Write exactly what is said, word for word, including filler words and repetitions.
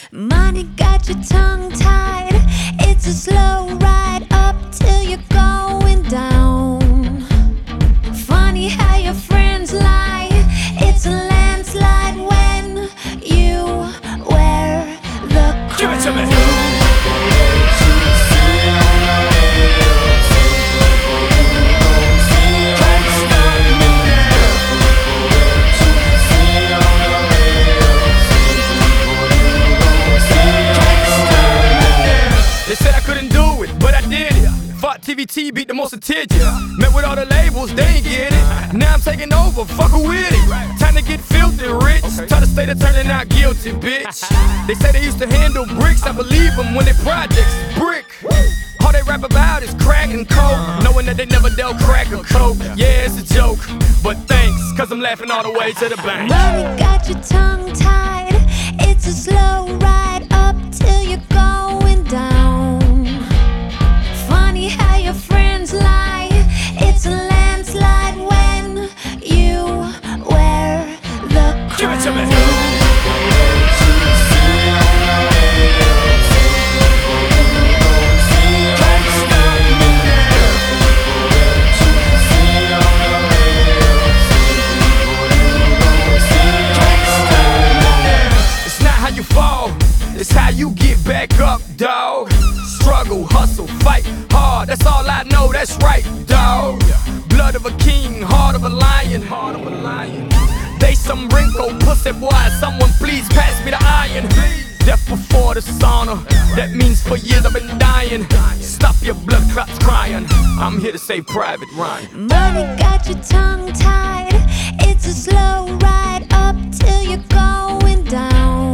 Money got your tongue tied. It's a slow ride up till you're going down. Funny how your friends lie. It's a landslide when you wear the crown. Give it to me. T V T beat the most attention. Met with all the labels, they ain't get it. Now I'm taking over, fuck who with it. Time to get filthy rich. Try to stay to turning out guilty, bitch. They say they used to handle bricks, I believe them when they projects brick. All they rap about is crack and coke, knowing that they never dealt crack or coke. Yeah, it's a joke, but thanks, cause I'm laughing all the way to the bank. Money got your tongue tied. It's a slow ride up till you're going down. Funny how your friends lie. It's a landslide when you wear the crown. Give it to me. It's not how you fall, it's how you get back up, dawg. Struggle, hustle, fight hard, that's all I know, that's right, dawg. Blood of a king, heart of a lion, heart of a lion. They some wrinkle pussy boy, someone please pass me the iron. Death before the sauna, that means for years I've been dying. Stop your blood clots crying, I'm here to save Private Ryan. Money got your tongue tied. It's a slow ride up till you're going down.